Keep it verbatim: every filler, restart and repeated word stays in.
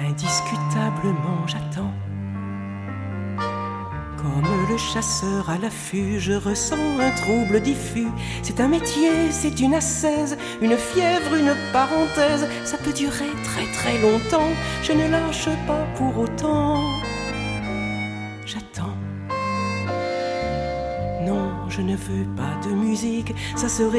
Indiscutablement j'attends. Comme le chasseur à l'affût, je ressens un trouble diffus. C'est un métier, c'est une ascèse, une fièvre, une parenthèse. Ça peut durer très très longtemps, je ne lâche pas pour autant. J'attends. Non, je ne veux pas de musique, ça serait